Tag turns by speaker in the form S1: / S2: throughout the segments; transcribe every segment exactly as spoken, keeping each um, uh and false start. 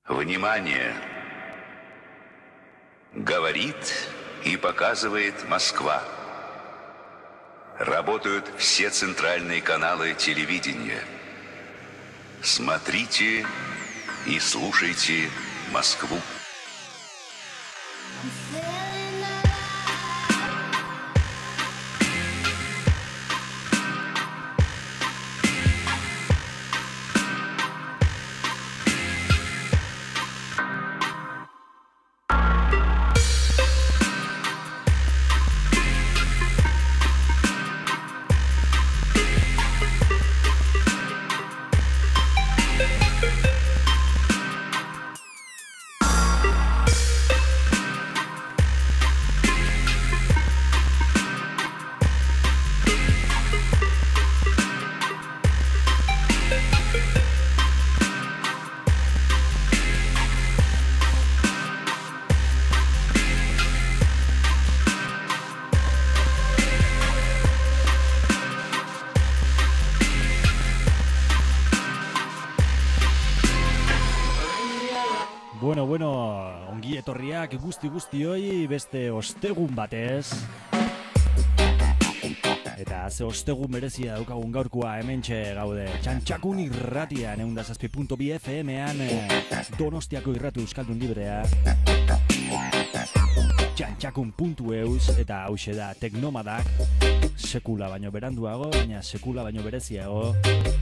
S1: Внимание! Говорит и показывает Москва. Работают все центральные каналы телевидения. Смотрите и слушайте Москву.
S2: Bueno, bueno, ongi etorriak guzti guztioi beste ostegun batez. Eta ze ostegun berezia daukagun gaurkoa hementxe gaude Txantxakun irratian ehun eta zazpi puntu bi F M-an Donostiako irratu euskaldun librea txantxakun puntu eus eta hauxe da Teknomadak, sekula baino beranduago, baina sekula baino bereziago.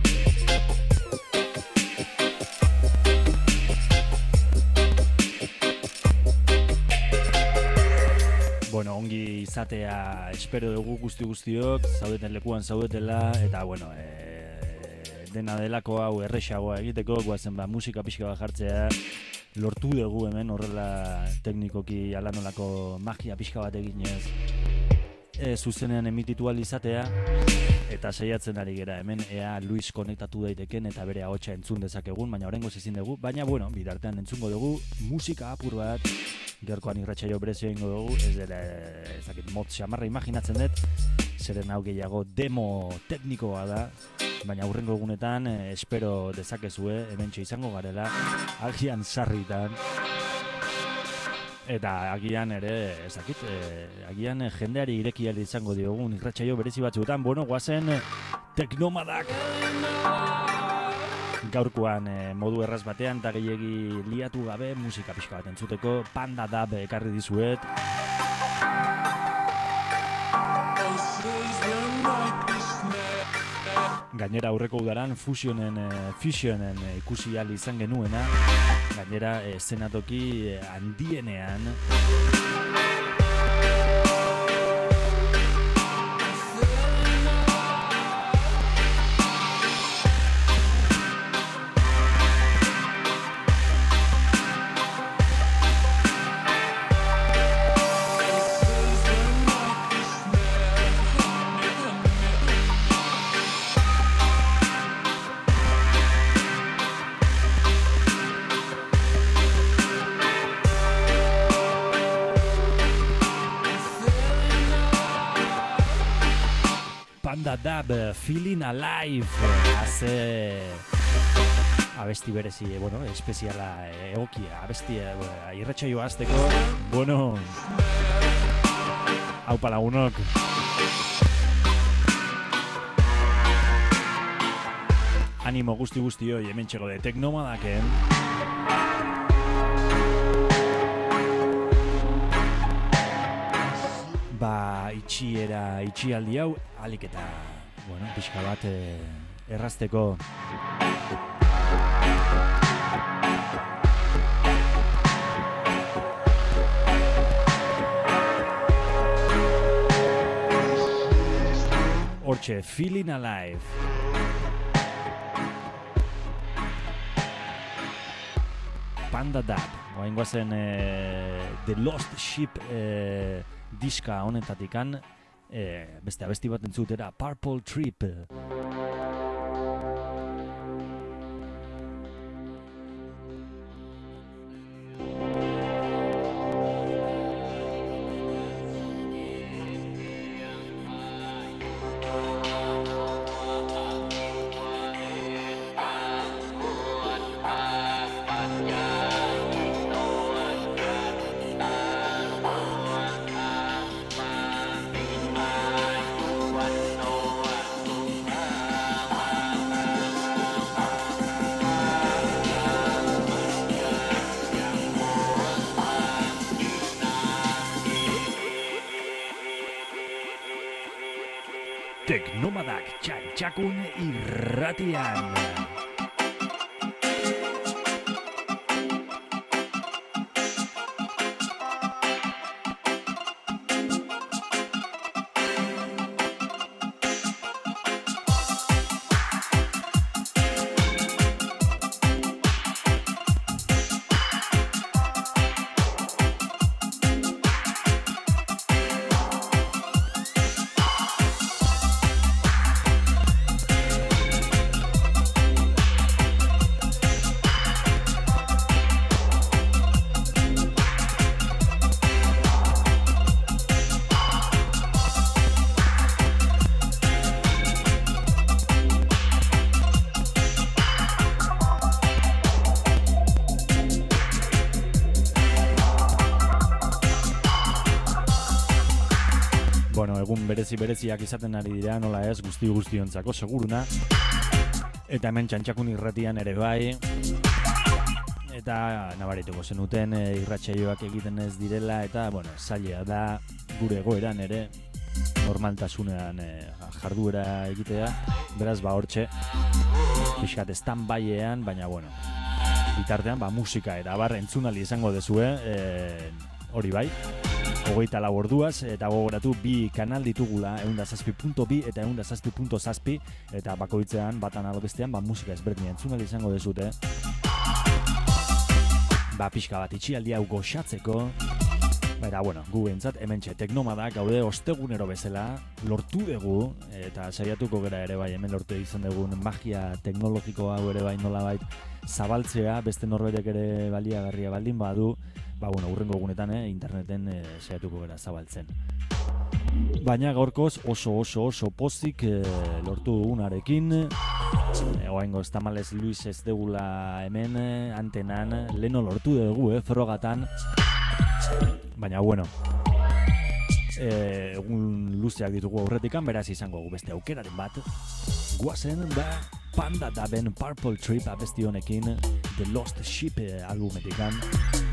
S2: Bueno, ongi izatea espero dugu guzti guztiok, zaudeten lekuan zaudetela, eta bueno, e, dena delako hau errexagoa egiteko, guazen ba, musika pixka bat jartzea, lortu dugu hemen horrela teknikoki alanolako magia pixka bat eginez, e, zuzenean emititu ahal izatea, eta saiatzen ari gera hemen ea Luis konektatu daiteken eta bere ahotsa entzun dezakegun, baina oraingoz ezin dugu, baina bueno, bidartean entzungo dugu musika apur bat. Gaurkoan irratsaio berezio egingo dugu, ez dela ezakit motz xamarra imaginatzen dut, zeren hau gehiago demo teknikoa da, baina hurrengo egunetan eh, espero dezakezue, hementxe izango garela, agian sarritan, eta agian ere, ezakit, eh, agian jendeari ireki ahal izango diogun irratsaio berezi batzuetan, bueno, guazen Teknomadak gaurkoan eh, modu erraz batean eta gehiegi liatu gabe musika pixka bat entzuteko Panda Dub ekarri dizuet. Gainera aurreko udaran fusionen, eh, fusionen eh, ikusi ahal izan genuena, gainera eh, zenatoki eh, handienean. Panda Dub, Feeling Alive, haze abesti berezi, bueno, espeziala egokia, abesti irratsaioa hasteko, bueno, haupa lagunok. Animo guzti guztioi hemen txego de Teknomadaken. Ba, itxiera, itxialdi hau, alik eta, bueno, pixka bat eh, errazteko. Hortxe, Feeling Alive. Panda Dub, oain guazen eh, The Lost Ship eh, diska honetatikan, eh, beste abesti bat entzutera, Purple Trip.
S3: Yeah.
S2: Teknomadak txantxakun irratian. Berezi bereziak izaten ari dira, nola ez, guzti guztiontzako seguruna. Eta hemen txantxakun irratian ere bai. Eta nabarituko zenuten e, irratsaioak egiten ez direla, eta bueno, zaila da gure egoeran ere normaltasunean e, jarduera egitea. Beraz, ba hortxe, pixkat stand-byean, baina bueno, bitartean ba musika eta bar entzunali izango dezue, e, hori bai. Hogeita lau orduaz, eta gogoratu bi kanal ditugula ehun eta zazpi puntu bi eta ehun eta zazpi puntu zazpi, eta bakoitzean batan alo bestean ba musika ezberdina entzunali izango dezute. Ba pixka bat itxialdi hau goxatzeko. Eta bueno, gu behintzat hementxe Teknomadak gaude ostegunero bezala lortu dugu, eta saiatuko gera ere bai hemen lortu izan dugun magia teknologiko hau ere bai nolabait zabaltzea, beste norberek ere baliagarria baldin badu. Ba, bueno, urrengo egunetan, eh, interneten eh, saiatuko gara zabaltzen. Baina gaurkoz oso oso oso pozik eh, lortu dugunarekin. Egoaingo ez tamalez Luis ez degula hemen, eh, antenan, leno lortu dugu, eh, frogatan. Baina, bueno, eh, egun luzeak ditugu aurretikan, beraz izango gu beste aukeraren bat. Guazen, ba, Panda daben Purple Trip abesti honekin, The Lost Ship eh, albumetikan.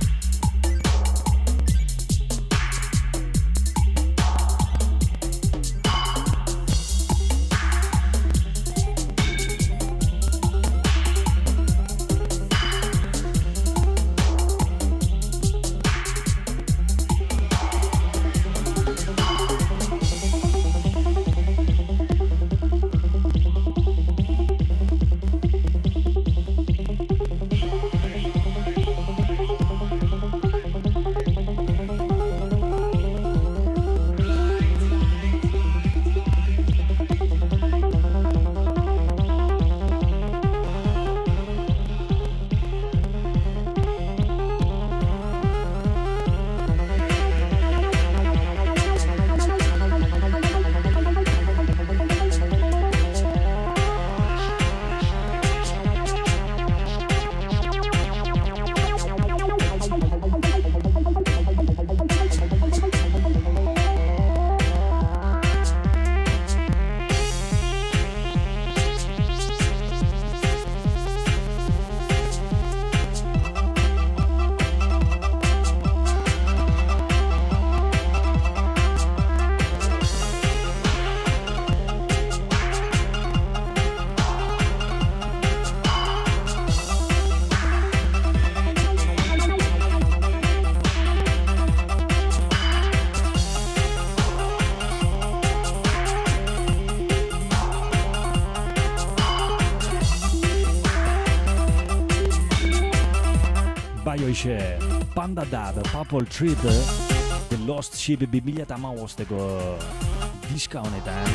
S2: Panda Dab, Purple Trip, The Lost Ship bi mila hamabosteko diska honetan.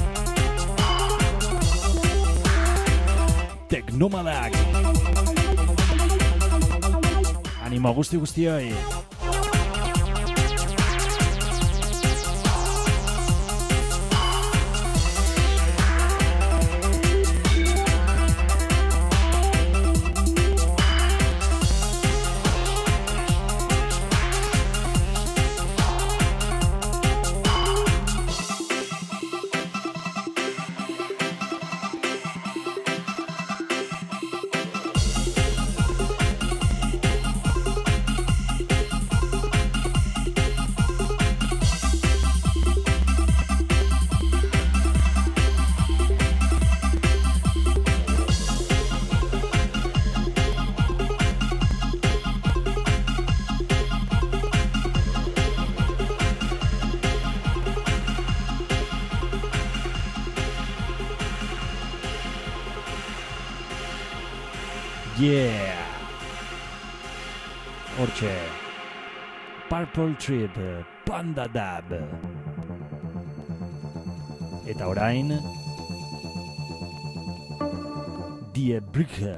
S2: Teknomadak. Animo guzti guztioi. Yeah! Hortxe, Purple Trip, Panda Dub. Eta orain, Die Brücke.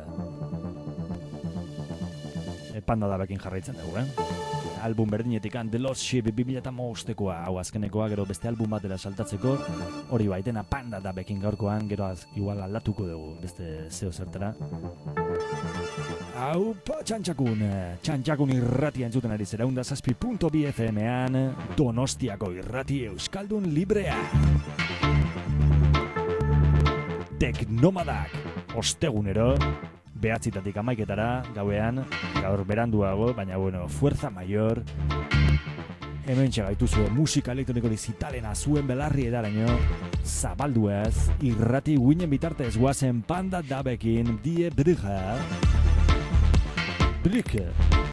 S2: E, Panda Dubekin jarraitzen dugu, eh? Album berdinetik The Lost Ship bi mila hamabostekoa, hau azkenekoa, gero beste album batera saltatzeko, hori baitena Panda Dubekin gaurkoan, gero az, igual aldatuko dugu, beste zeo zertara. Hau, pa, txantxakun, txantxakun irratia entzuten ari zera, unda zazpi punto bi F M-an, Donostiako irrati euskaldun librea. Teknomadak, ostegunero, behatzitatik amaiketara, gauean, gaur beranduago, baina bueno, fuerza mayor. Hemen txagaituzue musika elektroniko digitalena zuen belarri edaraino, zabalduaz, irrati guinen bitartez guazen Panda Dubekin Die Brücke. Brücke.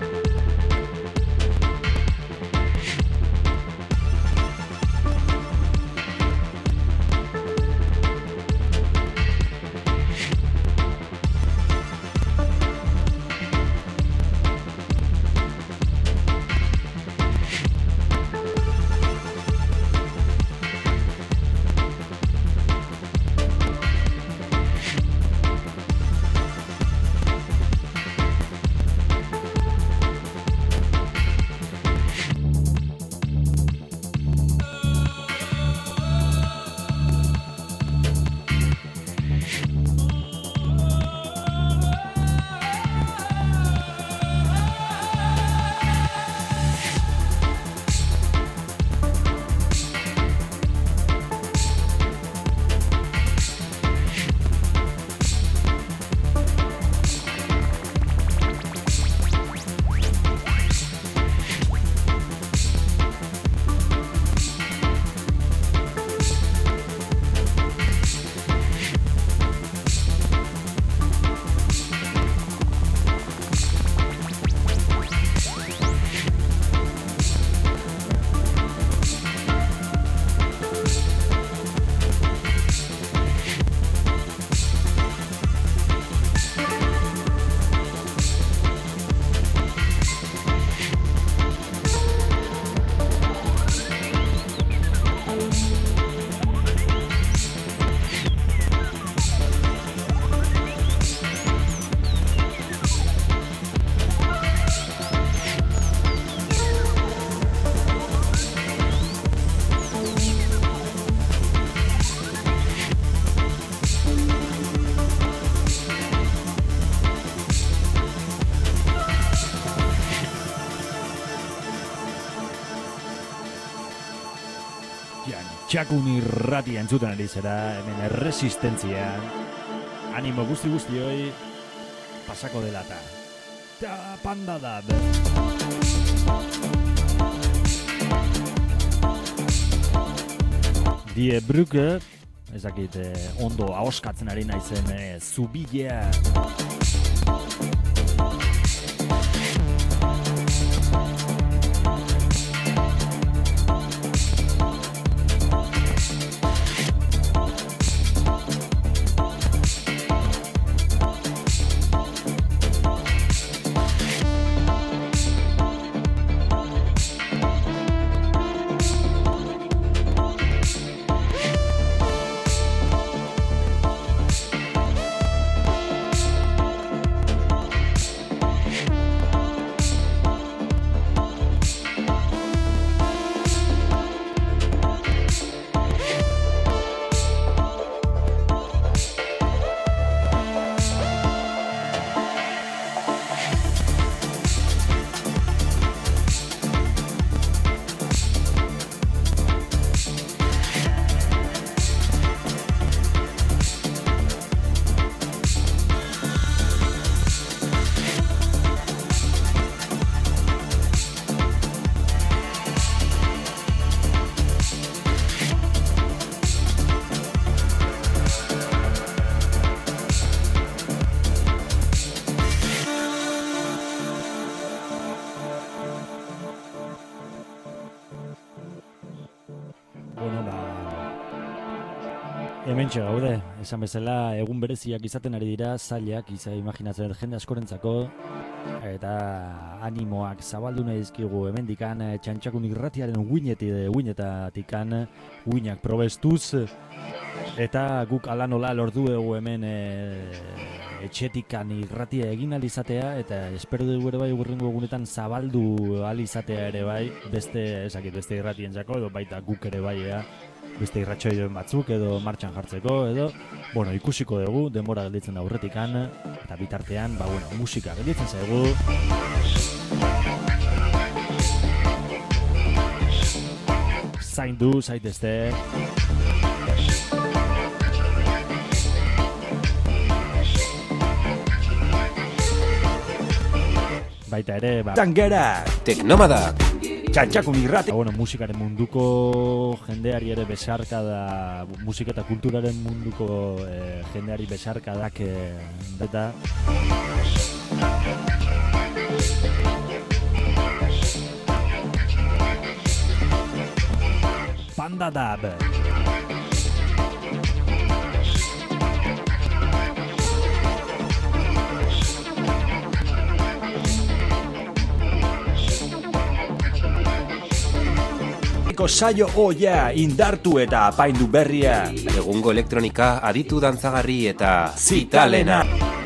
S2: Txakun irratia entzuten ari zera, hemen erresistentzia, animo guzti guztioi, pasako delata. Ta Panda Dub. Die Brücke, ez dakit eh, ondo ahoskatzen ari naizen eh, zubidea. Hementxe gaude, esan bezala egun bereziak izaten ari dira, zailak, iza imaginatzen dut jende askorentzako, eta animoak zabaldu nahi dizkigu hemendikan Txantxakun irratiaren uineti uinetatikan uinak probestuz, eta guk ala nola lortu dugu hemen e, etxetikan irratia egin alizatea, eta espero dugu ere bai urrengo egunetan zabaldu alizatea ere bai, beste, esakit, beste irratientzako, edo baita guk ere bai, ea, beste irratsaioen batzuk edo martxan jartzeko edo, bueno, ikusiko dugu, denbora gelditzen da aurretikan, eta bitartean, ba, bueno, musika gelditzen zaigu. Zaindu, zaitezte. Baita ere, ba...
S3: Tangera, Teknomadak, Txantxakun irrati.
S2: Bueno, musikaren munduko jendeari ere besarka da, musika eta kulturaren munduko eh, jendeari besarkadak eh, eta Panda Dab.
S3: Saio oia, indartu eta apaindu berria.
S4: Egungo elektronika aditu dantzagarri eta zitalena.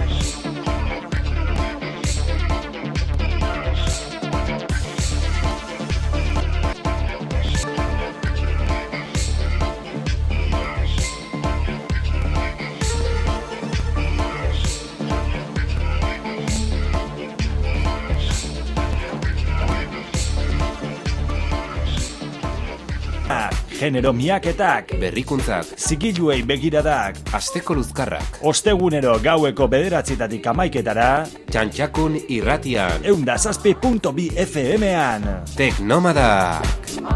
S3: Genero miaketak,
S4: Berrikuntzak,
S3: zigiluei begiradak,
S4: asteko luzkarrak,
S3: ostegunero gaueko bederatzitatik amaiketara,
S4: Txantxakun irratian,
S3: eunda zazpi punto bi F M-an.
S4: Teknomadak.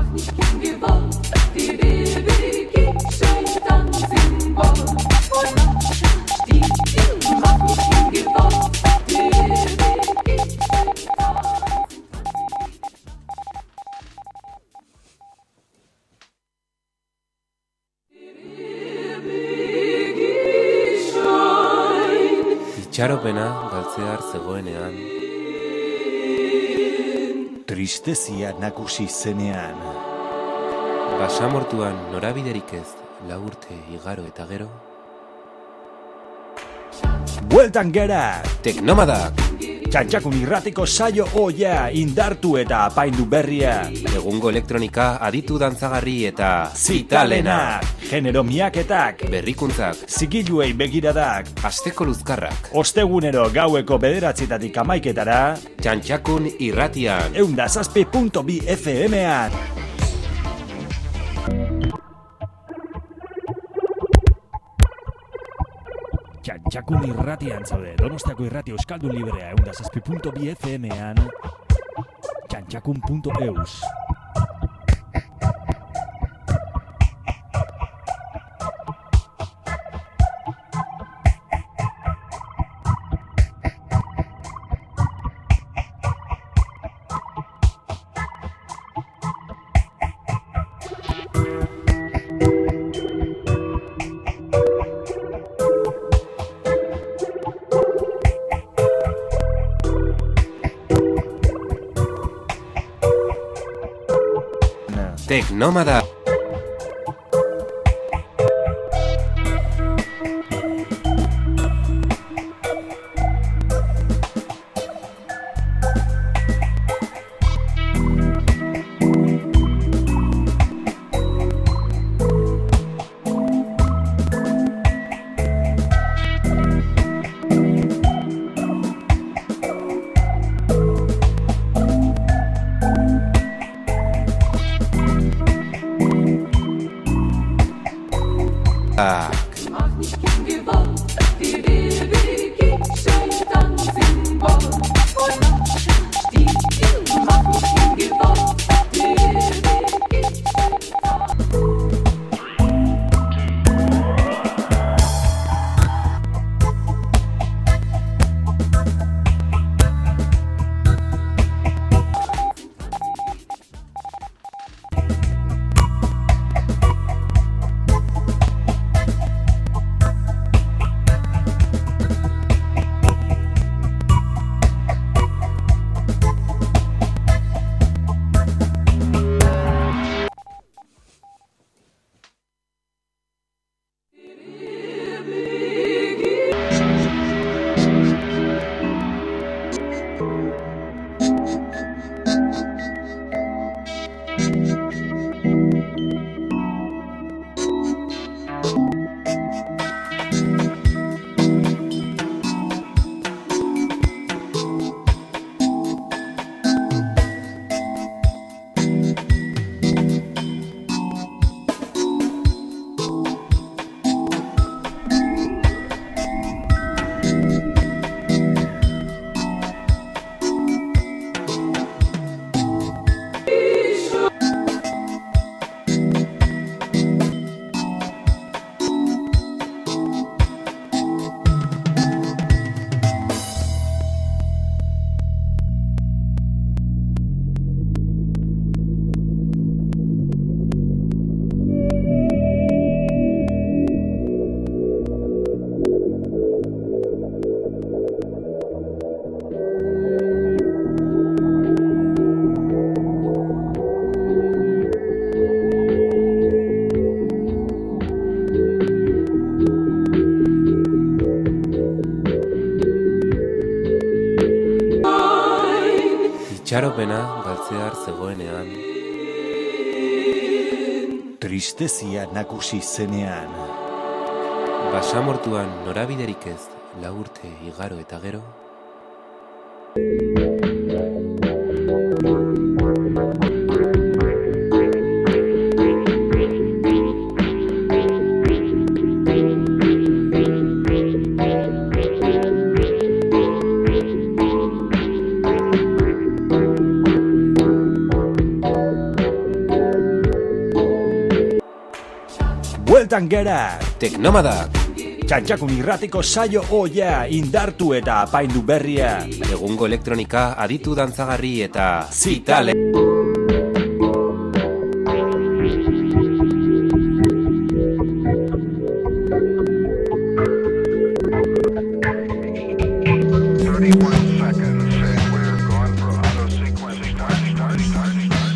S4: Itxaropena galtzear zegoenean,
S3: Tristezia nagusi zenean,
S4: basamortuan norabiderik ez lau urte igaro eta gero,
S3: bueltan gera,
S4: Teknomadak.
S3: Txantxakun irratiko saio oia, indartu eta apaindu berria.
S4: Egungo elektronika aditu dantzagarri eta
S3: Zitalena, genero miaketak,
S4: Berrikuntzak,
S3: zigiluei begiradak,
S4: asteko luzkarrak,
S3: ostegunero gaueko bederatzitatik amaiketara,
S4: Txantxakun irratian,
S3: eunda zazpi punto bi F M-an.
S2: Txantxakun irratian zaude, Donostiako irrati euskaldun librea, eunda zazpi punto bi F M-an, txantxakun punto eus.
S4: Teknomadak. Itxaropena galtzear zegoenean,
S3: Tristezia nagusi zenean,
S4: basamortuan norabiderik ez lau urte igaro eta gero,
S3: bueltan gera,
S4: Teknomadak,
S3: Txantxakun irratiko saio oia indartu eta apaindu berria,
S4: egungo elektronika aditu dantzagarri eta
S3: Zitale.
S5: thirty-one seconds, and we're going for auto sequence start, start, start, start.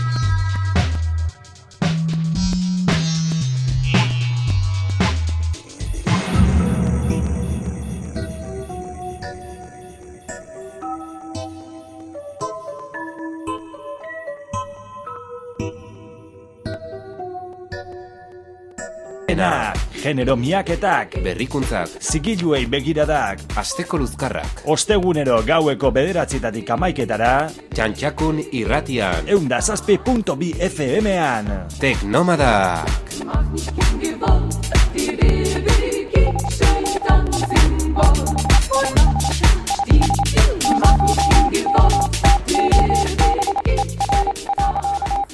S3: Ena, genero miaketak,
S4: berrikuntzak,
S3: zigiluei begiradak,
S4: asteko luzkarrak,
S3: ostegunero gaueko bederatzietatik amaiketara,
S4: Txantxakun irratian,
S3: eunda zazpi punto bi F M-an.
S4: Teknomadak.
S6: Mach mich gern gewollt, die ewige Scheitern-Symbol. Und die mach mich gern gewollt, die ewige Scheitern.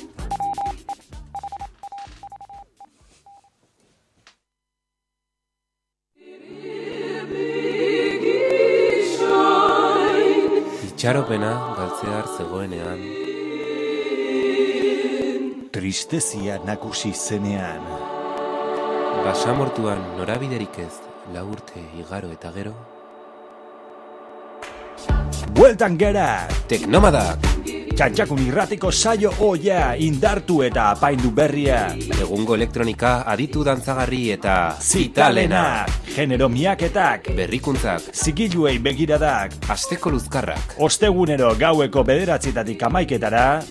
S4: Itxaropena galtzear zegoenean,
S3: Tristezia nagusi zenean,
S4: basamortuan norabiderik ez lau urte igaro eta gero,
S3: bueltan gera,
S4: Teknomadak,
S3: Txantxakun irratiko saio oia indartu eta apaindu berria,
S4: egungo elektronika aditu dantzagarri eta
S3: Zitalena, genero miaketak,
S4: berrikuntzak,
S3: zigiluei begiradak,
S4: asteko luzkarrak,
S3: ostegunero gaueko bederatzietatik amaiketara,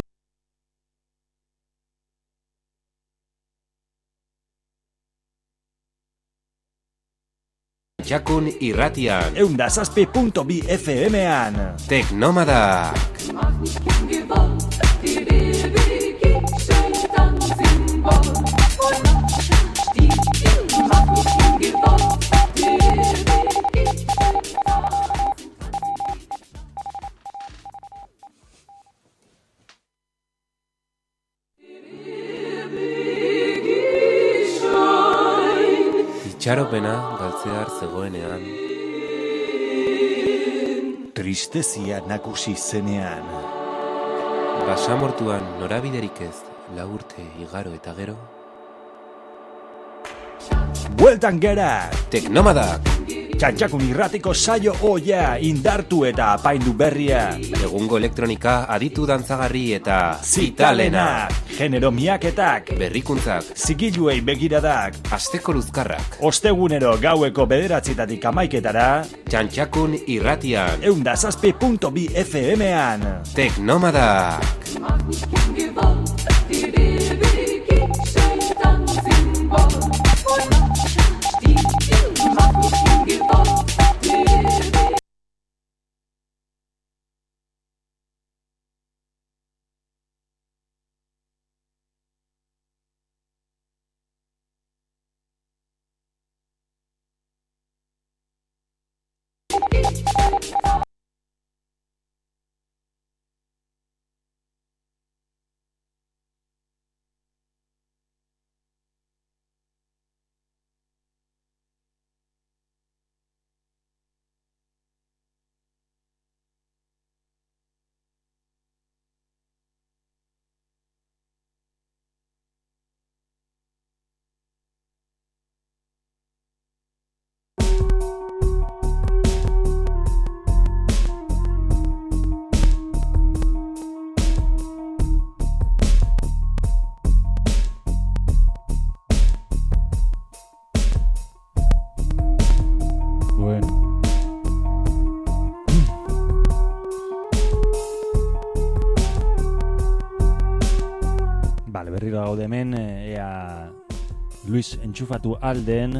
S4: Txantxakun irratian,
S3: eunda zazpi punto bi F M-an.
S4: Teknomadak.
S6: Mach mich gern gewollt, die ewige Scheitern-Symbol. Und die mach mich gern gewollt, die ewige Scheitern.
S4: Itxaropena galtzear zegoenean,
S3: Tristezia nagusi zenean,
S4: basamortuan norabiderik ez lau urte igaro eta gero,
S3: bueltan gera,
S4: Teknomadak,
S3: Txantxakun irratiko saio oia indartu eta apaindu berria,
S4: egungo elektronika aditu dantzagarri eta
S3: Zitalena, genero miaketak,
S4: berrikuntzak,
S3: zigiluei begiradak,
S4: asteko luzkarrak,
S3: ostegunero gaueko bederatzietatik amaiketara,
S4: Txantxakun irratian,
S3: eunda zazpi punto bi F M-an.
S4: Teknomadak.
S6: Mach mich gern gewollt, die ewige Scheitern-Symbol. Und die mach mich gern gewollt, die ewige
S2: Luis entxufatu alden.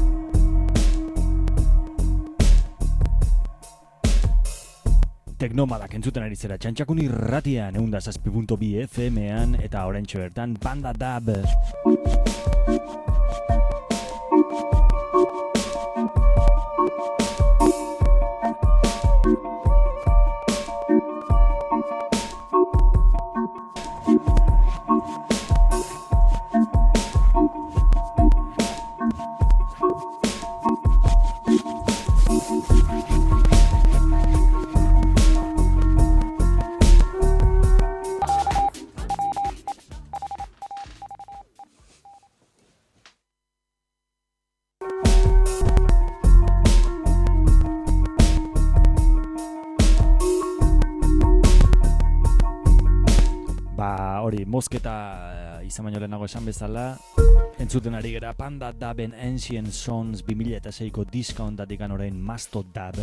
S2: Teknomadak entzuten ari zera Txantxakun irratian ehun eta zazpi puntu bi F M-an eta oraintxe bertan Panda Dub. Mozketa izan baino lehenago esan bezala, entzuten ari gera Panda Duben Ancient Sons bi mila seiko diska honetatik orain Masto Dub.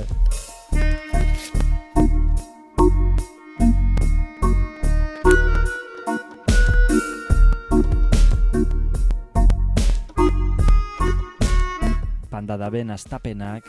S2: Panda Duben astapenak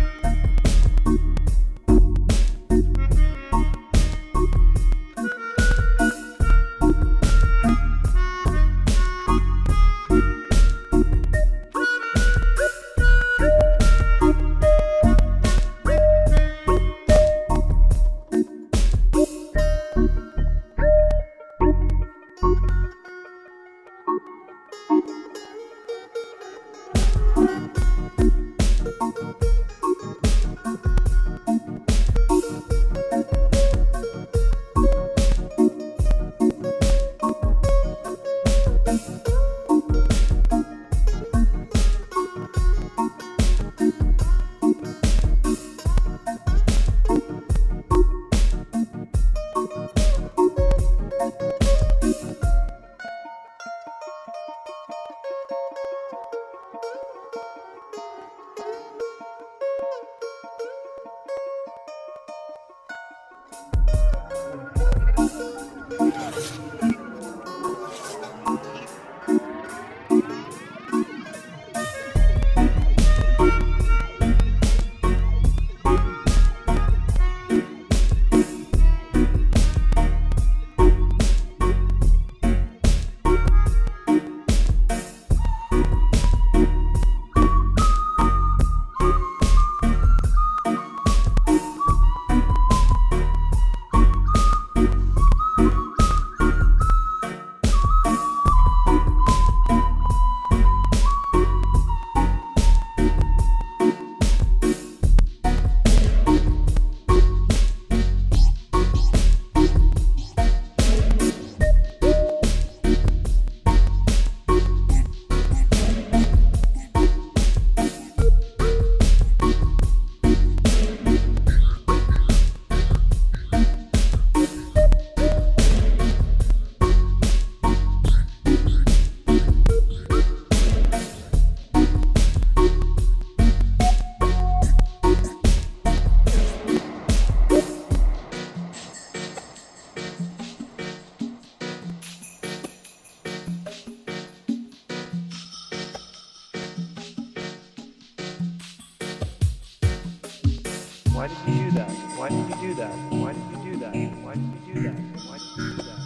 S7: Why did you do that? Why did you do that? Why did you do that? Why did you do that? Why did you do that?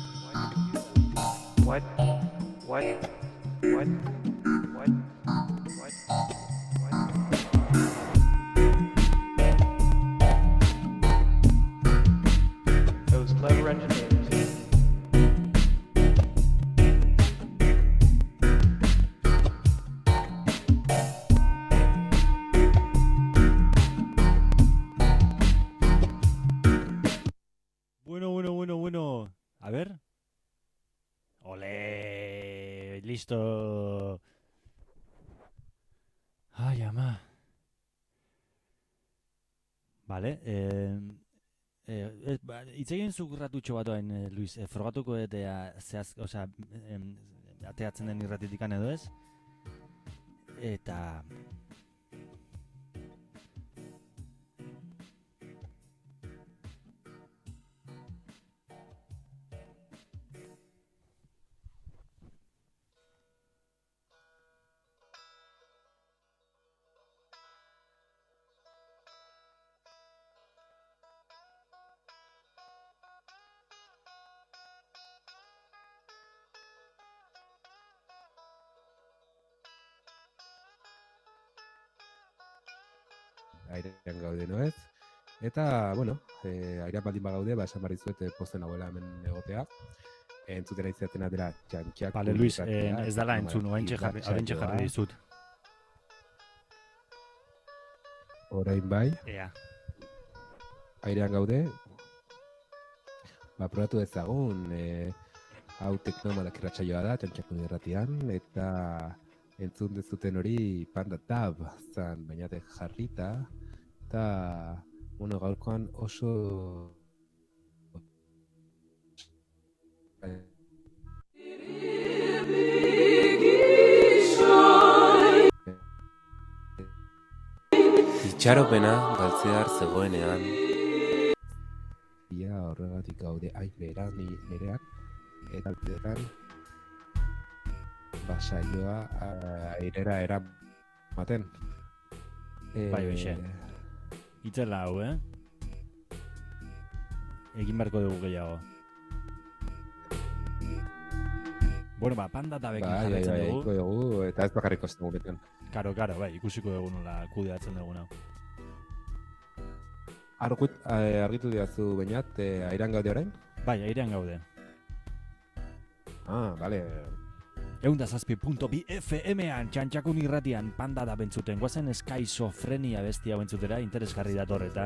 S7: Why did you do that? What? What? What? What? What? Those clever engineers.
S2: A ver. ¡Olé! ¡Listo! ¡Ay, ama! Vale. Eh, eh, Itz egin zuk ratutxo bat oain, eh, Luis. Eh, frogatuko eta zehaz, osea, eh, ateatzen den irratitikan edo ez. Eta...
S8: airean gaude, no ez? Eta, bueno, e, airean baldin bagaude, ba, esan barri zuet eh, posten nagoela hemen egotea. Entzuten aizaten atera txantxak.
S2: Bale, Luis, eh, ez dala entzun, oraintxe jarri, oraintxe jarri dizut.
S8: Orain bai,
S2: Ea.
S8: airean gaude. Ba, probatu dezagun, e, hau teknomadak irratsaioa da, txantxakun irratian, eta entzun dezuten hori Panda Tab zan bainatek jarrita, eta, bueno, gaurkoan oso
S4: Itxaropena galtzear zegoenean,
S8: ia horregatik gaude hain beran nereak, eta altetan basaioa airera eramaten. E,
S2: Bai, hoxe. Itzela hau, eh? Egin beharko dugu gehiago. Bueno, ba, Panda Tabekin
S8: Bai, bai,
S2: jarraitzen
S8: bai,
S2: dugu.
S8: iko dugu, eta ez bakarrik osten beten.
S2: Karo, karo, bai, ikusiko dugu nola kudeatzen dugun hau.
S8: Argut, eh, argitu diazu bainat, eh, airan gaude orain?
S2: Bai, airean gaude.
S8: Ah, bale.
S2: Eunda zazpi punto bi F M-an, txantxakun irratian, Panda da bentzuten. Guazen eskizofrenia bestia bentzutera, interesgarri dator eta...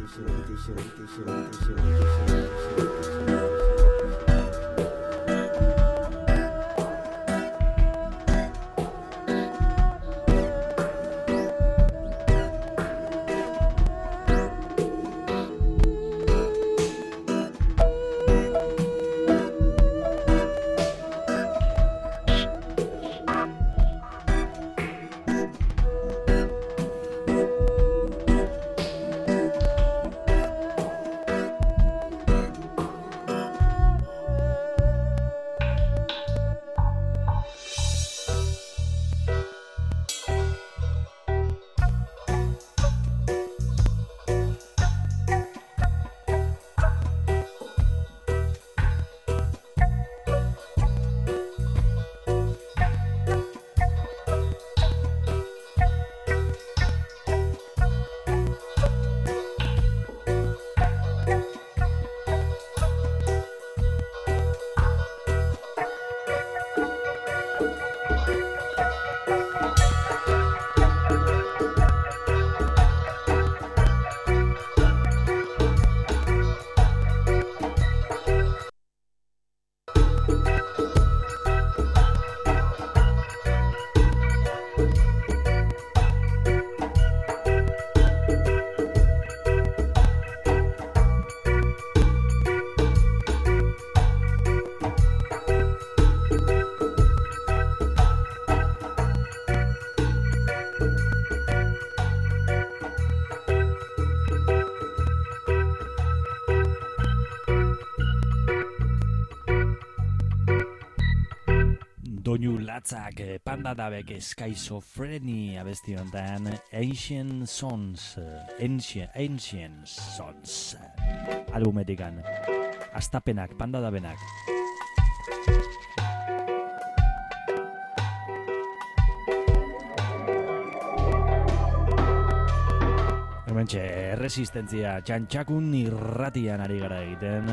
S2: Doinu latzak, eh, Panda Dabek Schizophrenia abesti honetan, Ancient Sons, eh, Ancient, Ancient Sons, eh, albumetikan. Astapenak, Panda Dabenak. Hementxe, erresistentzia, txantxakun irratian ari gara egiten.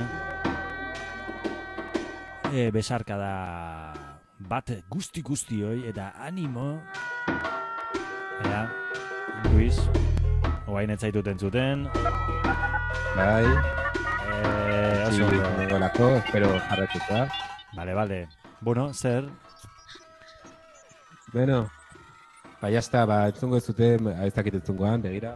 S2: E, besarka da bat guzti guztioi eta animo. Ea, Luis, oain ez zaitut entzuten.
S8: Bai,
S2: E, oso,
S8: sí,
S2: ondo.
S8: nolako, espero jarratuta.
S2: Vale, vale. Bueno, zer?
S8: Bueno, ba, jazta, ba, entzungo ez zute, ez dakit entzungoan, begira.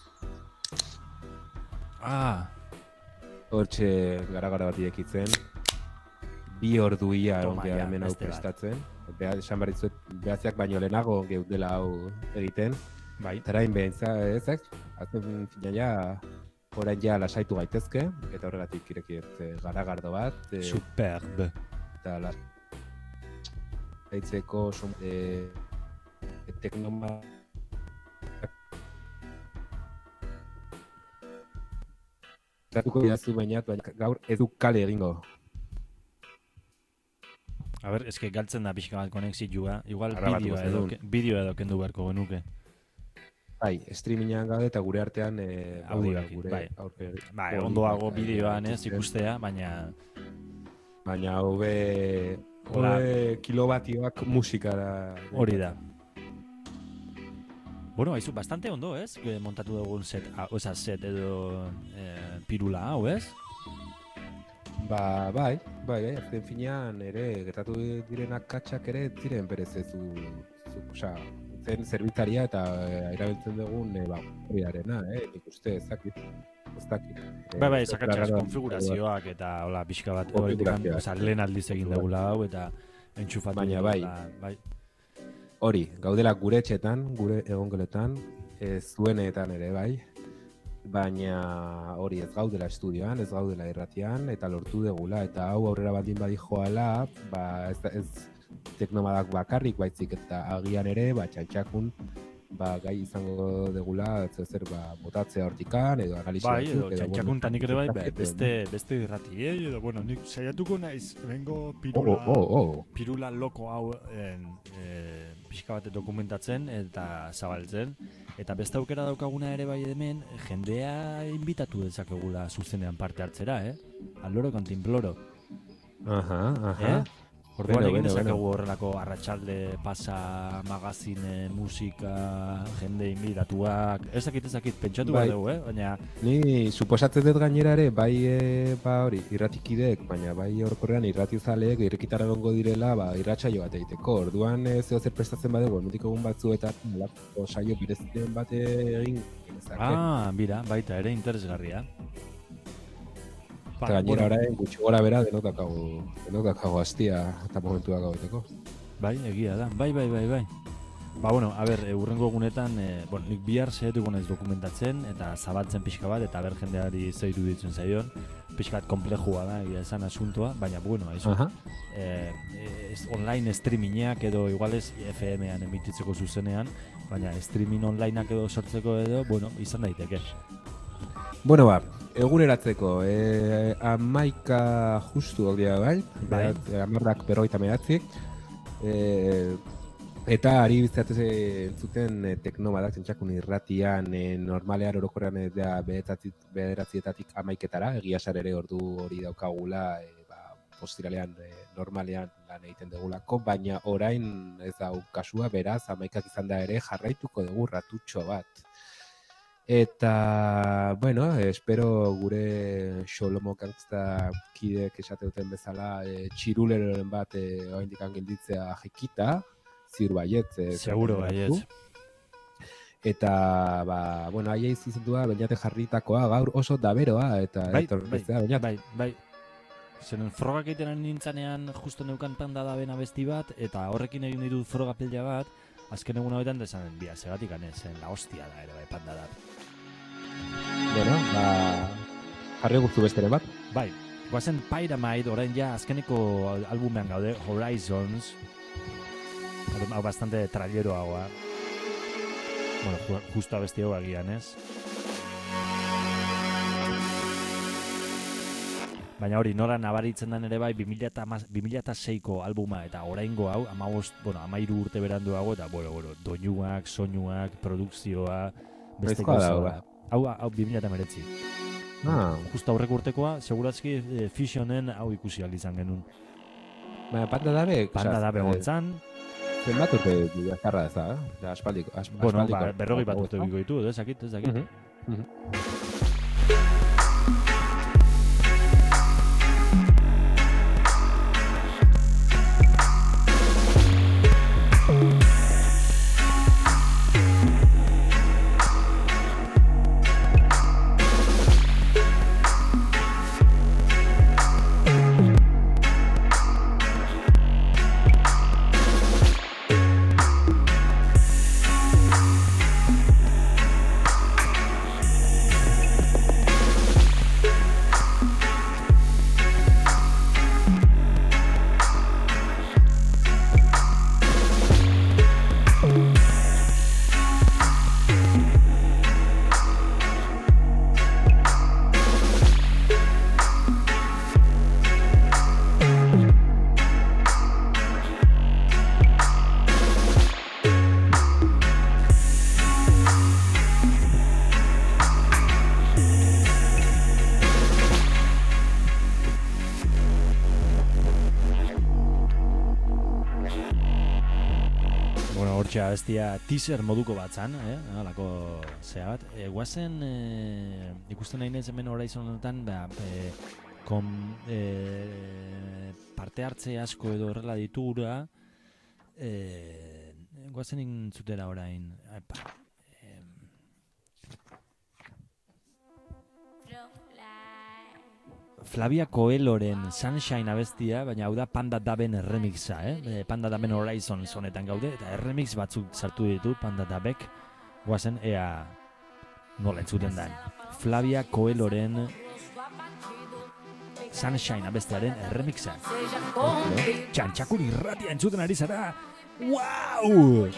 S2: Ah,
S8: Hortxe gara-gara bat irekitzen. Bi orduia
S2: Toma,
S8: ongea
S2: ja,
S8: hemen hau
S2: beste bat.
S8: prestatzen. Beha, esan behar dizuet, behatziak baino lehenago geudela hau egiten.
S2: bai.
S8: Tarain behintza, ezak? Azken fina ja, orain ja lasaitu gaitezke, eta horregatik irekiet e, garagardo bat. E,
S2: Superb.
S8: eta las... Aitzeko som... E, e, teknoma... Zatuko didazu bainat, baina gaur ez du kale egingo.
S2: A ber, eske galtzen da pixka bat konexioa. Igual
S8: Grabatuko
S2: bideoa edo,
S8: zenuen.
S2: ke- bideoa edo kendu beharko genuke.
S8: bai, streamingan gaude eta gure artean e,
S2: Audioak,
S8: gure
S2: bai.
S8: aurke,
S2: Bai,
S8: hori,
S2: ondoago
S8: bai,
S2: bideoan ez
S8: bai,
S2: ikustea, baina
S8: baina hobe
S2: Hola.
S8: hobe kilobatioak musikara.
S2: hori da. Bueno, haizu, bastante ondo, ez? Que montatu dugun set, ah, oza, set edo eh, pirula hau, ez?
S8: Ba, bai, bai, bai, azken finean ere gertatu direnak katxak ere ez ziren berez ez zu, zu, osea, zen zerbitzaria eta eh, erabiltzen dugun, eh, ba, horiarena, eh, nik uste, ez dakit, ez dakit. Eh,
S2: Bai, bai,
S8: ez
S2: zakatxas
S8: dakit,
S2: konfigurazioak eta hola, pixka bat,
S8: Konfigurazioak.
S2: horretik, oza, lehen aldiz egin dugula hau eta entxufatu
S8: Baina bai.
S2: dugula, bai.
S8: Hori, gaudela gure etxetan, gure egongeletan, ez zuenetan ere bai, baina hori ez gaudela estudioan, ez gaudela irratian, eta lortu degula, eta hau aurrera baldin badi joala, ba ez, ez teknomadak bakarrik baizik eta agian ere, ba txantxakun, ba gai izango degula, ez zer, ba botatzea hortikan, edo analizia
S2: Bai, edo
S8: batzuk, edo,
S2: txantxakunta nik ere bai,
S8: bueno,
S2: be- beste, beste irratiei, edo, bueno, nik saiatuko naiz, bengo
S8: Oh,
S2: pirula,
S8: oh, oh, oh.
S2: pirula loko hau en, e, pixka bat dokumentatzen eta zabaltzen. Eta beste aukera daukaguna ere bai hemen, jendea inbitatu dezakegula zuzenean parte hartzera, eh? Aloro kontimploro.
S8: Aha, aha.
S2: Eh? Orduan
S8: Beno,
S2: egin
S8: beno,
S2: dezakegu
S8: beno.
S2: horrelako arratsalde pasa, magazine, musika, jende inbitatuak, ezakit ezakit pentsatu
S8: Bai.
S2: bai. dugu, eh? Baina
S8: Ni suposatzen dut gainera ere, bai e, ba hori, irratikideek, baina bai orokorrean irratizaleek irrikitara egongo direla, ba irratsaio bat egiteko. Orduan e, zeo zer prestatzen badego, hemendik egun batzuetan nolako saio berezien bat egin genezake.
S2: ah, bira, baita ere interesgarria.
S8: Eta gainera orain gutxi gora bera denotakago, denotakago astia eta momentua gaudeteko.
S2: Bai, egia da. Bai, bai, bai, bai. Ba, bueno, a ber, e, urrengo egunetan, e, bueno, nik bihar saiatuko naiz dokumentatzen eta zabaltzen pixka bat, eta ber jendeari ze iruditzen zaion. Pixka bat komplejua da, egia esan asuntoa, baina, bueno, aizu,
S8: Aha.
S2: e, ez, online streamingeak edo igual ez F M-an emititzeko zuzenean, baina streaming onlineak edo sortzeko edo, bueno, izan daiteke.
S8: Bueno, ba, eguneratzeko, e, amaika justu aldea bai,
S2: Bai.
S8: bai. amarrak berrogeita mehatzi, e, eta ari bizatze entzuten e, teknomadak zentsakun irratian, e, normalean orokorrean ez da bederatzietatik amaiketara, egia esar ere ordu hori daukagula, e, ba, postiralean e, normalean lan egiten dugulako, baina orain ez da kasua, beraz, amaikak izan da ere jarraituko dugu ratutxo bat. Eta, bueno, espero gure Xolomo Gangsta kideek esate duten bezala e, txiruleroren bat e, oraindik gelditzea jekita, ziur baiet. E,
S2: Seguro baiet.
S8: Eta, ba, bueno, haiei zuzendua Beñate jarritakoa gaur oso daberoa, eta
S2: Bai,
S8: etorrezea
S2: bai,
S8: Beñat.
S2: bai, bai. Zeren frogak egiten nintzanean justo neukan panda da bena besti bat, eta horrekin egin ditut froga pila bat, azken egun hauetan desan, bia, segatik anezen, la hostia da ere bai panda da.
S8: Bueno, ba, jarri guztu besteren bat.
S2: Bai, guazen Pyramide, orain ja azkeneko albumean gaude, Horizons, hau- hau bastante trailero haua. Bueno, ju- justo abesti hau agian, ez? Baina hori, nora nabaritzen den ere bai, bi mila seiko albuma eta oraingo hau, amabost, bueno, amairu urte beranduago, eta, bueno, bueno, doinuak, soinuak, produkzioa, beste
S8: Noizkoa da,
S2: gauza
S8: hau,
S2: da. Hau, hau bi mila hemeretzi.
S8: Ah,
S2: Justo aurreko urtekoa, segurazki e, Fissionen hau ikusi ahal izan genuen.
S8: baina panda dabe,
S2: Panda da begontzan,
S8: zenbat urte jarra ez da, eh? Da, aspaldiko, as,
S2: bueno,
S8: aspaldiko.
S2: ba, berrogei bat urte biko ditu, ez dakit, ez dakit.
S8: Mhm, mhm.
S2: Hortxe abestia teaser moduko bat zan, eh? Halako zea bat. E, guazen, e, ikusten nahi nez hemen Horizon honetan, ba, e, kom, e, parte hartze asko edo horrela ditugura, e, guazen intzutera orain. Epa. E, Flavia Coelhoren Sunshine abestia, baina hau da Panda Daben remixa, eh? Panda Daben Horizon zonetan gaude, eta remix batzuk sartu ditut Panda Dabek, guazen ea nola entzuten den. Flavia Coelhoren Sunshine abestiaren remixa. Txantxakun irratia entzuten ari zara! Wow!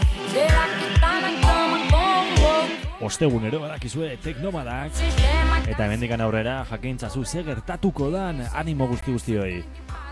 S2: Ostegunero badakizue Teknomadak, eta hemendikan aurrera jakintzazu ze gertatuko dan animo guzti guztioi.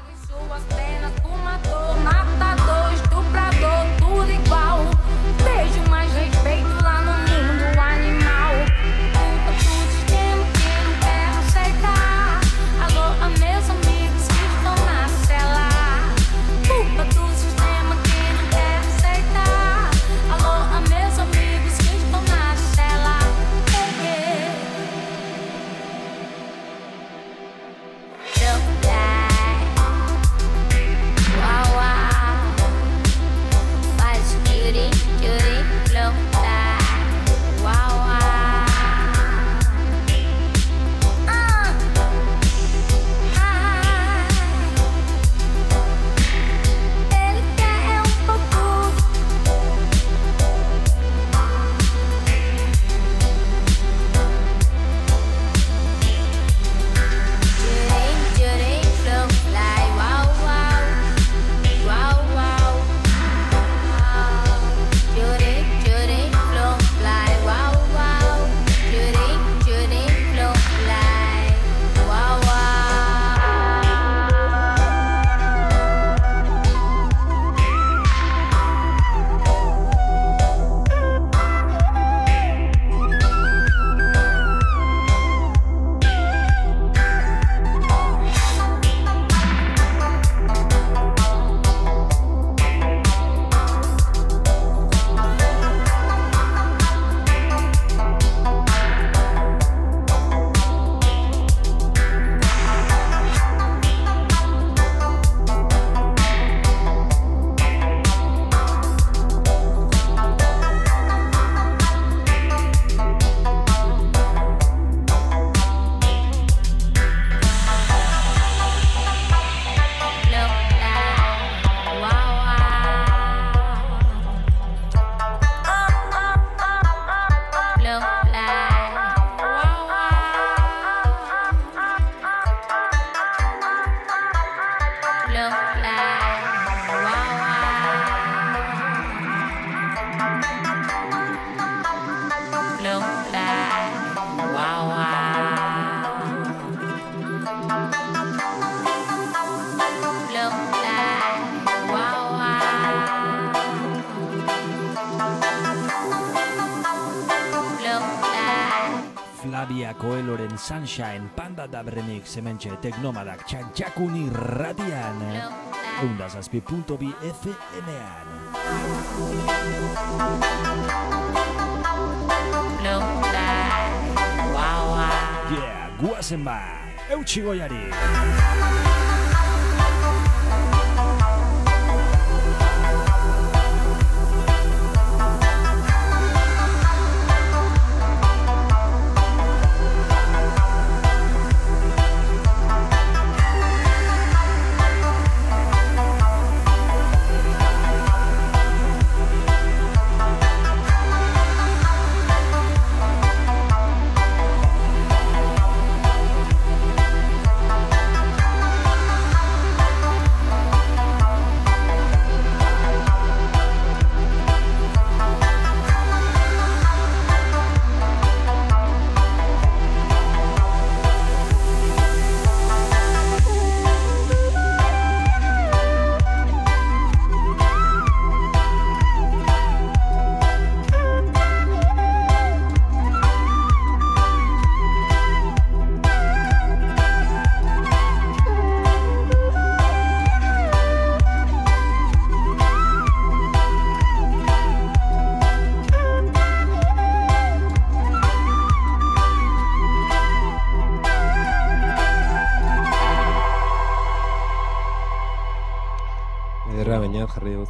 S2: Flavia Coelhoren Sunshine, Panda Dab Remix, hementxe Teknomadak txantxakun irratian, eunda zazpi punto bi F M-an. Yeah, guazen ba, eutxi goiari!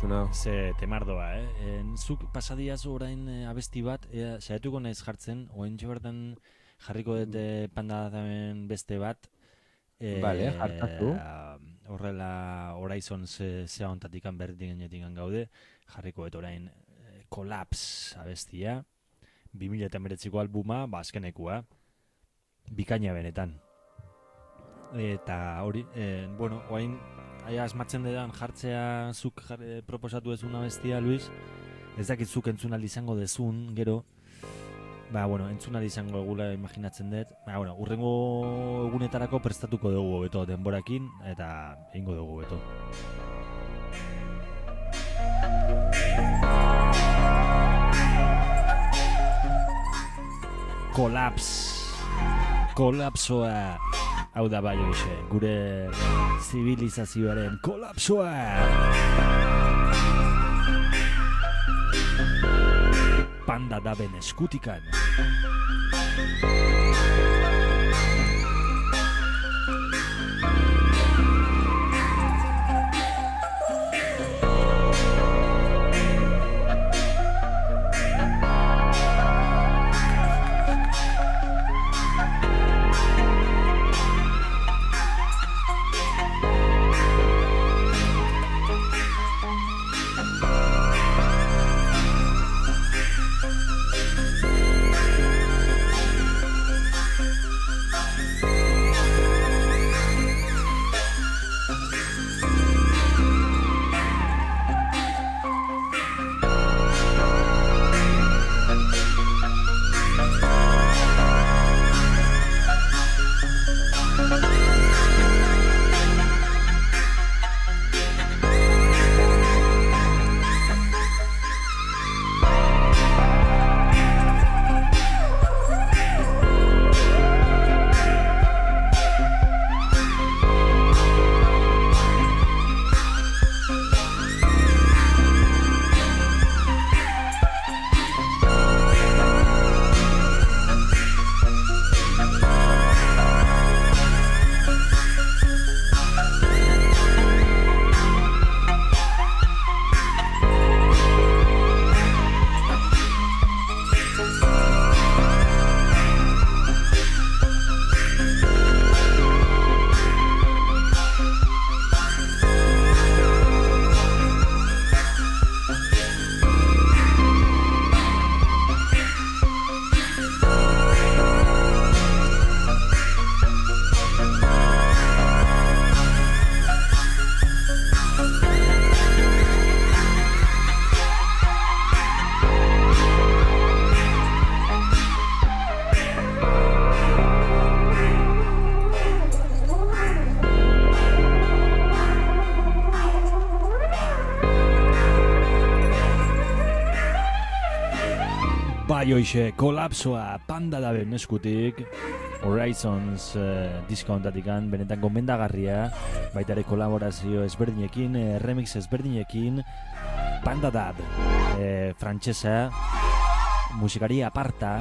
S8: hau.
S2: Ze temardoa, eh? En, zuk pasadiaz orain eh, abesti bat, ea, saiatuko naiz jartzen, oen bertan jarriko dut eh, pandadamen beste bat. Eh,
S8: Vale, jartatu.
S2: Horrela Horizon zea ontatikan berdinetikan gaude, jarriko dut orain eh, Collapse abestia, bi mila hemeretziko albuma, ba, azkenekua, bikaina benetan. Eta hori, eh, bueno, oain, aia asmatzen dedan jartzea zuk jar, eh, proposatu ezuna bestia, Luis, ez dakit zuk entzunaldi izango dezun, gero, ba, bueno, entzunaldi izango egula imaginatzen dut, ba, bueno, urrengo egunetarako prestatuko dugu beto denborakin, eta egingo dugu beto. Collapse, kolapsoa, hau da bai hoxe, gure zibilizazioaren kolapsoa. Panda daben eskutikan. Bai hoxe, kolapsoa panda daben eskutik, Horizons uh, diska ontatikan, benetan gomendagarria, baita ere kolaborazio ezberdinekin, eh, remix ezberdinekin, Panda Dab, eh, frantsesa, musikari aparta,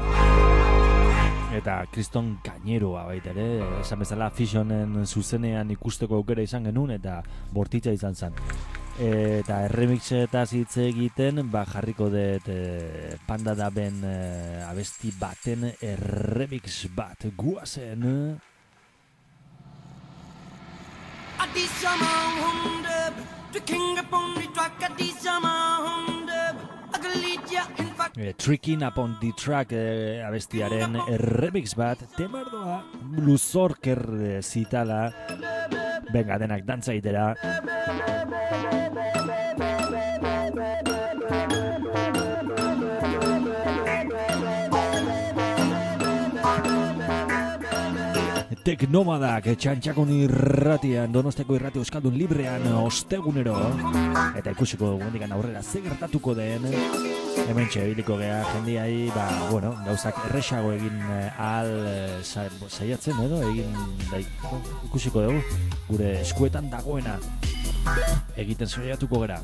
S2: eta Kriston Kaineroa baita ere, esan bezala Fissionen zuzenean ikusteko aukera izan genuen, eta bortitza izan zen. Eta remixetaz hitz egiten, ba jarriko dut e, Panda Daben e, abesti baten remix bat guazen. E, Tricking Upon the Track e, abestiaren remix bat, temardoa luzorker e, zitala, benga denak dantza itera. Teknomadak txantxakon irratian, Donosteko irrati euskaldun librean ostegunero, eta ikusiko dugu hendikan aurrera ze gertatuko den. Hemen txebiliko geha jendiai, ba, bueno, gauzak erresago egin ahal saiatzen edo, egin da, ikusiko dugu, gure eskuetan dagoena egiten saiatuko gera.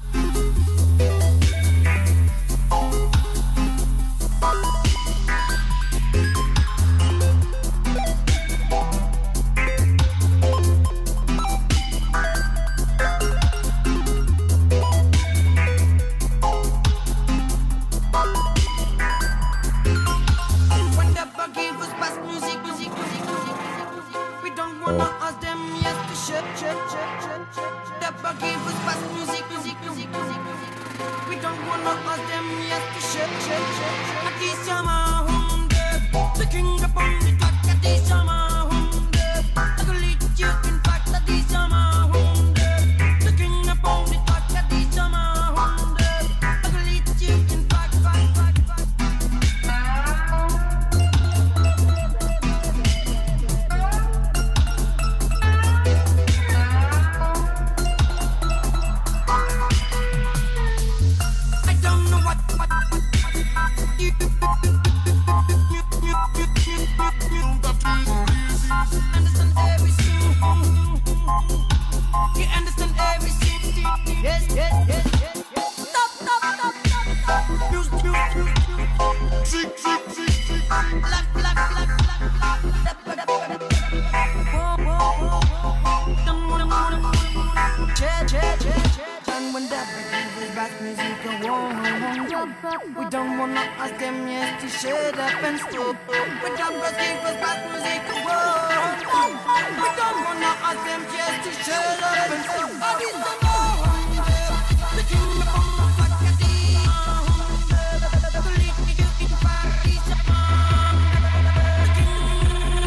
S9: We don't wanna ask them yes to shut up and stop. We don't wanna give us back music and roll. We don't wanna ask them yes to shut up and stop. I need some more. The king of the Fakadi. The leak you in Paris. The king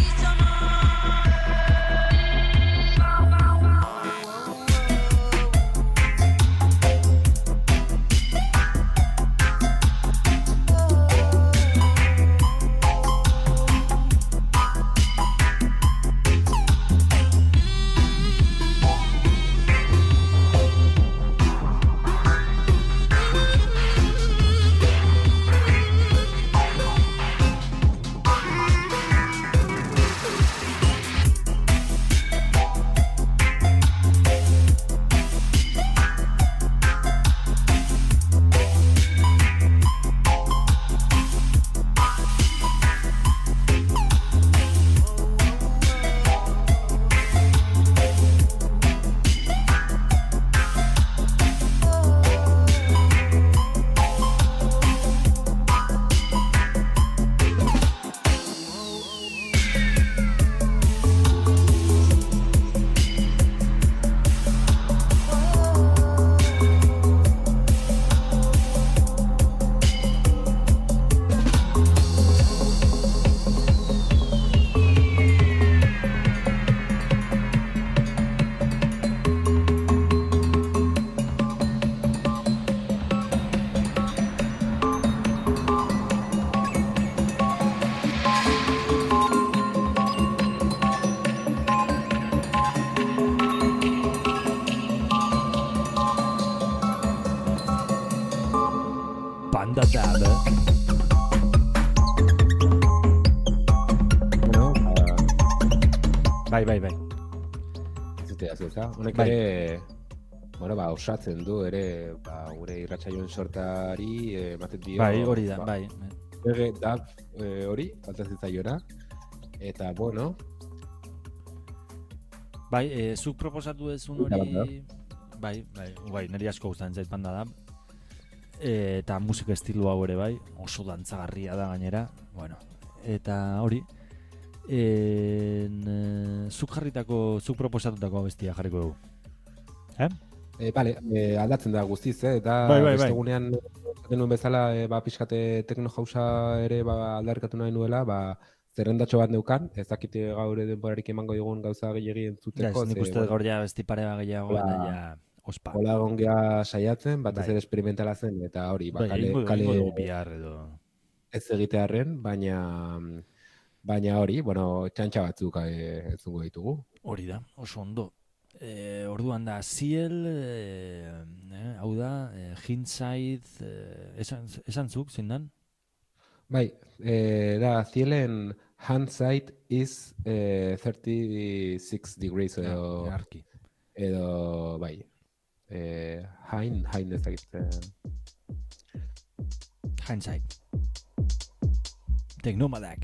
S2: Panda Dab.
S8: Bueno,
S2: Bai, bai, bai.
S8: Zitea zuza. Honek
S2: Bai.
S8: ere, bueno, ba, osatzen du ere, ba, gure irratsaioen sortari eh, ematen dio.
S2: Bai, hori da,
S8: ba,
S2: bai.
S8: Ege dab eh, hori, falta zitzaiora. Eta, bueno,
S2: Bai, e, zuk proposatu dezun
S8: Panda
S2: hori... Bai, bai, bai, niri asko gustatzen zait Panda Dab. E, eta musika estilu hau ere bai, oso dantzagarria da gainera. Bueno, eta hori... En, e, zuk jarritako, zuk proposatutako bestia jarriko dugu. Eh?
S8: E, bale, e, aldatzen da guztiz, eh? Eta
S2: Bai, bai, bai.
S8: beste egunean esaten nuen bezala, e, ba, pixkate tekno jausa ere ba, aldarrikatu nahi nuela, ba, zerrendatxo bat neukan, ez dakite gaur denborarik emango digun gauza gehiagi
S2: Ja,
S8: entzuteko.
S2: ez nik uste gaur ja besti pare bat gehiago
S8: Hola.
S2: eta ja ospa.
S8: Hola egon geha saiatzen, batez
S2: Bai.
S8: ere esperimentala zen, eta hori, ba,
S2: Bai,
S8: kale,
S2: egingo-
S8: kale
S2: egingo dugu bihar edo...
S8: ez egitearren, baina baina hori, bueno, txantxa batzuk e, entzungo ditugu.
S2: Hori da, oso ondo. E, orduan da, Ziel, e, eh, hau da, e, Hindsight, e, esan, esan zuk, zein dan?
S8: Bai, e, da, Zielen hindsight is e, thirty-six degrees edo,
S2: Ah, arki.
S8: edo bai, e, hain, hain ez dakit. e,
S2: Hindsight. Teknomadak.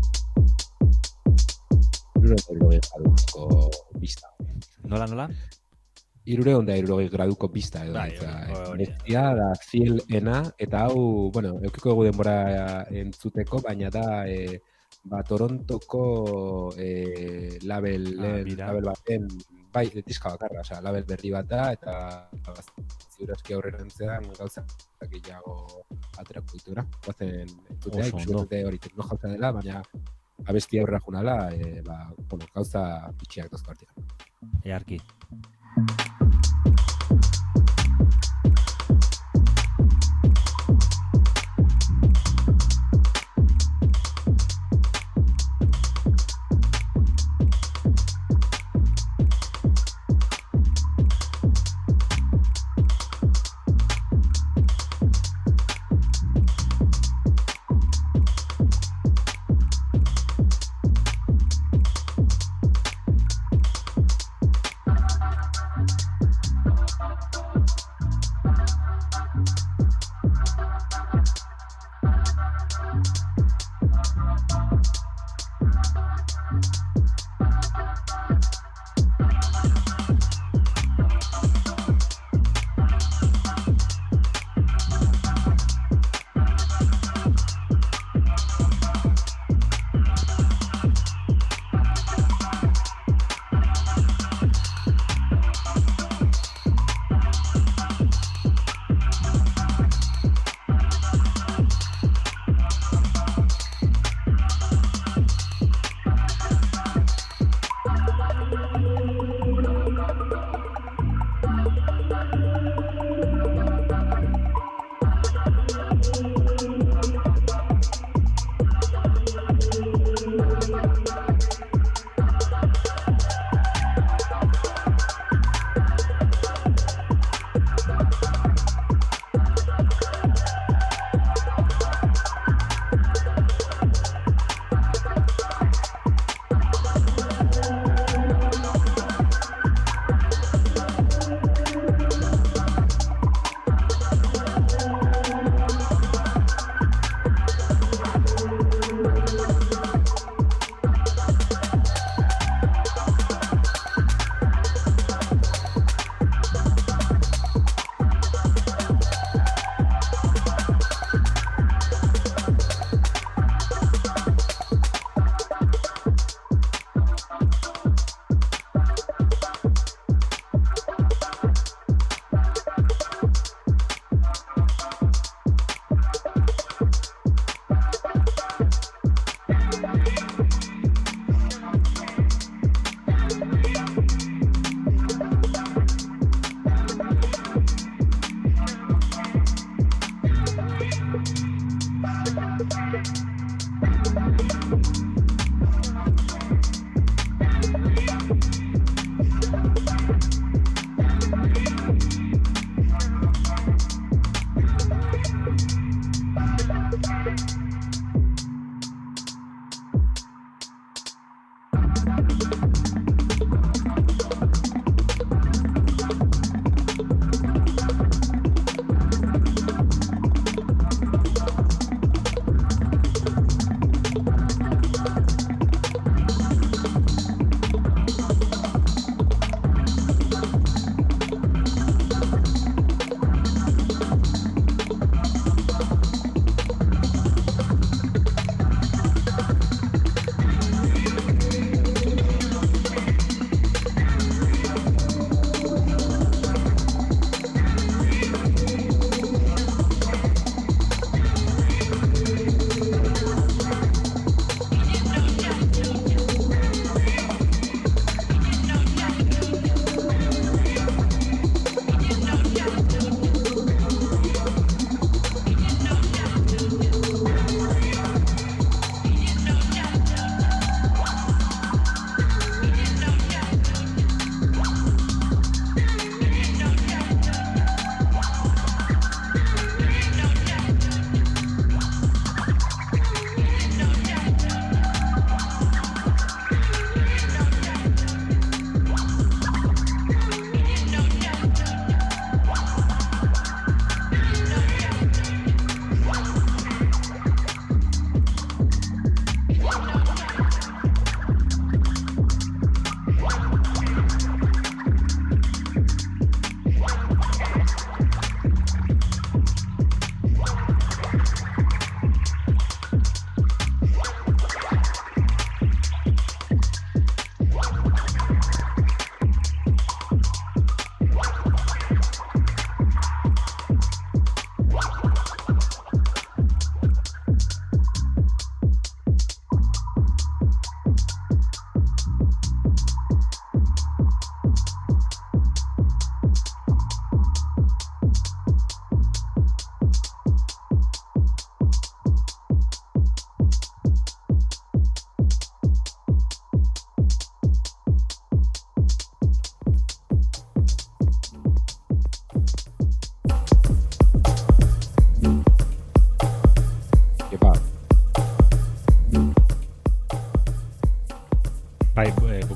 S8: hirurehun eta hirurogei graduko pista.
S2: Nola, nola?
S8: Hirurehun eta hirurogei graduko pista edo.
S2: Bai,
S8: eta,
S2: hori, hori.
S8: bestia da Zielena, eta hau, bueno, eukiko dugu denbora entzuteko, baina da e, ba, Torontoko e, label,
S2: Ah, bira.
S8: label baten, bai, diska bakarra, osea, label berri bat da, eta ziurazki aurrerantzean gauza gehiago aterako ditura. Guazen, entzutea,
S2: Oso
S8: ikusi
S2: ondo.
S8: dute hori tekno jauza dela, baina abesti aurrera junala, e, ba, bueno, gauza bitxiak dozko artean.
S2: Earki.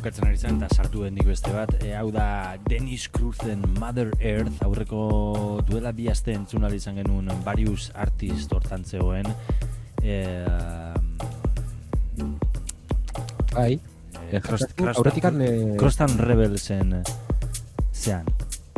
S2: bukatzen ari zen, eta sartu den nik beste bat. E, hau da Dennis Cruzen Mother Earth, aurreko duela bi aste entzun ahal izan genuen various artist hortan zegoen. E,
S8: bai,
S2: e,
S8: aurretikan...
S2: Crosstown Rebelsen zean.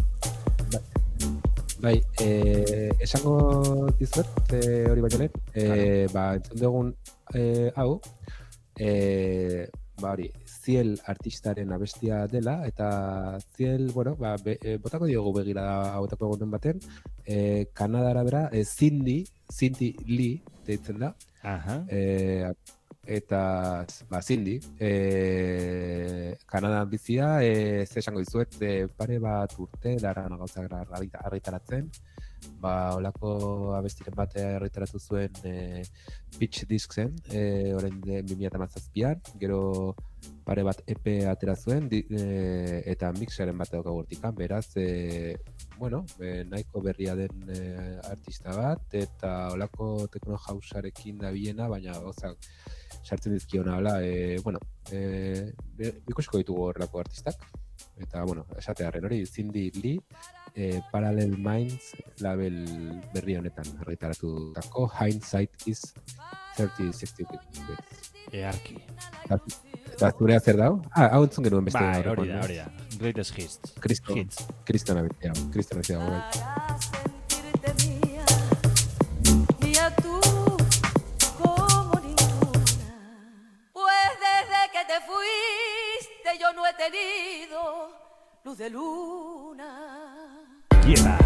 S8: Bai, eh, esango dizuet, eh, hori baino lehen, eh, ba, entzun dugun eh, hau, eh, ba hori, Ziel artistaren abestia dela, eta Ziel, bueno, ba, be, e, botako diogu begira hauetako egunen baten, eh, Kanadara bera, eh, Cindy, Cindy Lee, deitzen da,
S2: Aha.
S8: eh, eta, ba, Cindy, eh, Kanadan bizia, eh, ze esango dizuet, eh, pare bat urte, dara gauzak argitaratzen, ba, olako abestiren bat argitaratu zuen eh, Pitch Discsen, eh, orain de bi mila hamazazpian, gero pare bat E P atera zuen, di, eh, eta mixaren bat daukagu hortikan, beraz, eh, bueno, eh, nahiko berria den eh, artista bat, eta olako techno housearekin da biena, baina gauzak sartzen dizkiona, hola, eh, bueno, eh, ikusiko ditugu horrelako artistak, eta, bueno, esatearren hori, Cindy Lee, eh, Parallel Minds label berri honetan argitaratu dako, Hindsight is thirty sixty degrees.
S2: Earki.
S8: Eta zurea zer dau? Ah, hau entzun genuen beste.
S2: Bai, hori da, hori da. Greatest hits.
S8: Kristo,
S2: Hits.
S8: Kristo nabetea, Kristo nabetea, bai.
S9: Sentirte mía, mía tú como ninguna. Pues desde que te fuiste yo no he tenido luz de luna.
S2: Yeah.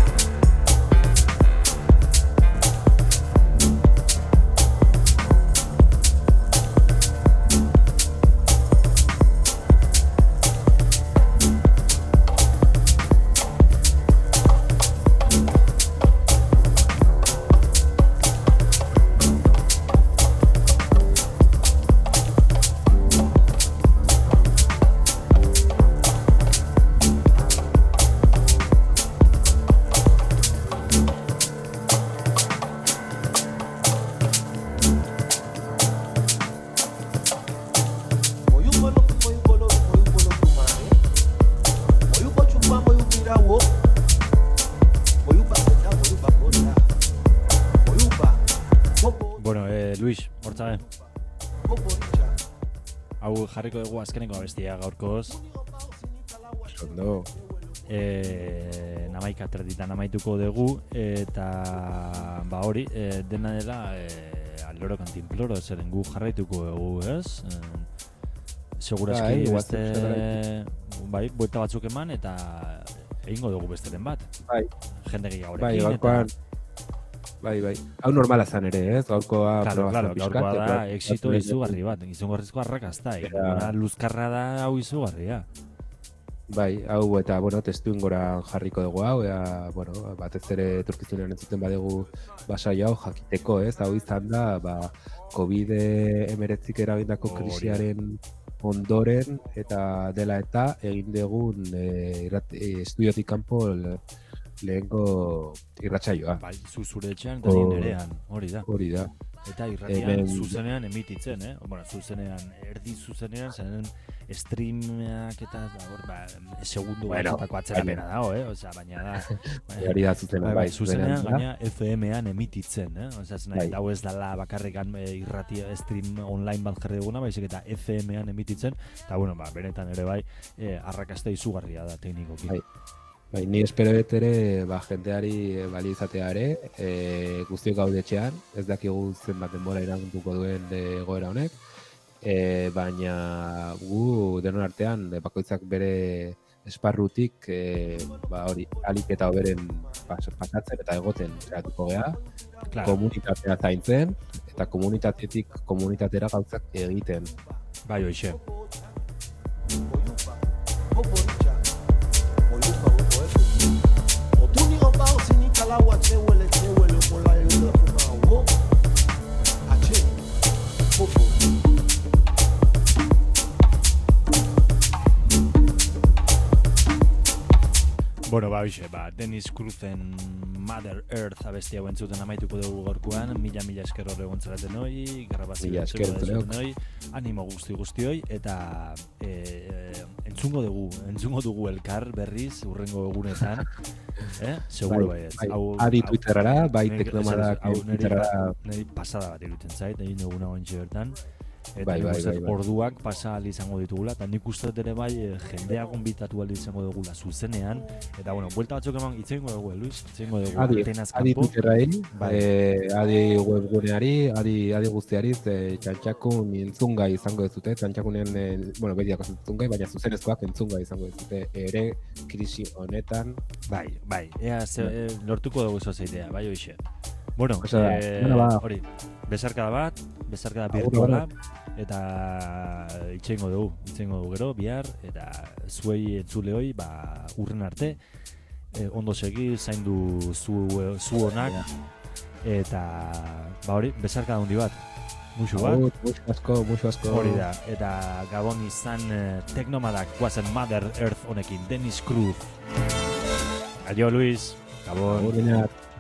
S2: Bueno, eh, Luis, hortzabe. Hau jarriko dugu azkeneko abestia gaurkoz.
S8: Ondo.
S2: Eh, namaika terditan amaituko dugu, eta ba hori, eh, dena dela eh, aloro kantimploro, zeren gu jarraituko dugu, ez? Eh, Segurazki
S8: Bai,
S2: beste,
S8: WhatsApp
S2: bai, buelta batzuk eman, eta egingo dugu besteren bat.
S8: Bai.
S2: Jende gehiagorekin,
S8: Bai,
S2: eta...
S8: gaurkoan, bai, bai. Hau normala zan ere, ez? Gaurkoa
S2: Claro, claro,
S8: pixkat,
S2: gaurkoa da
S8: eta-
S2: exito izugarri bat, izugarrizko arrakazta,
S8: Eta-
S2: luzkarra da hau izugarria.
S8: Bai, hau eta, bueno, testu ingoran jarriko dugu hau, ea, bueno, batez ere etorkizunean entzuten badegu basai hau jakiteko, ez? Hau izan da, ba, covid hemeretzik eragindako
S2: Hori da.
S8: krisiaren ondoren, eta dela eta egin dugun e, irrat, e, estudiotik kanpo le, lehengo irratsaioa.
S2: Bai, zu zure etxean eta ni nerean, hori da.
S8: Hori da.
S2: Eta irratian
S8: Hemen-
S2: zuzenean emititzen, eh? Bueno, zuzenean, erdi zuzenean, zenen streamak eta hor, ba, segundu
S8: Bueno,
S2: batako atzerapena dago, eh? Osea, baina da...
S8: Hori da zuzena,
S2: bai,
S8: bai,
S2: zuzenean,
S8: zuzenean da.
S2: gaina F M-ean emititzen, eh? Osea, ez nahi,
S8: Bai.
S2: hau ez dala bakarrikan eh, irratia stream online bat jarri duguna, baizik eta F M-ean emititzen, eta bueno, ba, benetan ere bai, eh, arrakasta izugarria da teknikoki.
S8: Bai. Bai, ni espero dut ere, ba, jendeari bali izatea ere, e, guztiok gaude etxean, ez dakigu zenbat denbora iragunduko duen e, egoera honek, e, baina gu denon artean, e, bakoitzak bere esparrutik, e, ba, hori, alik eta hoberen pas, pasatzen eta egoten zeratuko geha,
S2: Claro.
S8: komunitatea zaintzen, eta komunitatetik komunitatera gauzak egiten.
S2: Bai, hoxe. Bueno, ba, hoxe, ba, Dennis Cruzen Mother Earth abesti hau entzuten amaituko dugu gorkuan, mila mila esker hor egon zaraten hoi, grabazio
S8: Mila esker
S2: entzuten hoi, animo guzti guzti hoi, eta e, entzungo dugu, entzungo dugu elkar berriz, urrengo egunetan, eh? Seguro
S8: Bai,
S2: baietz.
S8: bai.
S2: Hau-
S8: Adi
S2: hau-
S8: Twitterara, bai
S2: Nik-
S8: teknomadak
S2: hau niri,
S8: Twitterara.
S2: niri pasada bat iruditzen zait, egin duguna ontsi bertan. Eta
S8: Bai,
S2: nik
S8: bai,
S2: uste
S8: bai, bai.
S2: orduak pasa ahal izango ditugula, eta nik uste dut ere bai eh, jendea gonbitatu ahal izango dugula zuzenean, eta bueno, buelta batzuk eman hitz egingo dugu, eh, Luis, hitz egingo dugu
S8: Adi,
S2: antenaz
S8: adi
S2: kanpo.
S8: Twitterrain,
S2: Bai.
S8: eh, adi webguneari, adi, adi guztiari, ze txantxakun entzungai izango dezute, txantxakunean, eh, bueno, bediako entzungai, baina zuzenezkoak entzungai izango dezute, ere krisi honetan.
S2: Bai, bai, ea ze, e, lortuko dugu zoaz idea, bai hoxe. Bueno,
S8: Oso da,
S2: eh,
S8: bueno, ba.
S2: hori, bezarkada bat, bezarkada
S8: Agur,
S2: virtuala, eta itxengo dugu, itxengo dugu gero, bihar, eta zuei entzuleoi, ba, urren arte, eh, ondo segi, zaindu zu, zu onak, eta, ba hori, bezarkada handi bat, musu bat,
S8: Agur, musu asko, musu asko.
S2: hori da, eta gabon izan eh, teknomadak guazen Mother Earth honekin, Dennis Cruz. Adio, Luis, gabon.
S8: Agur, Iñak.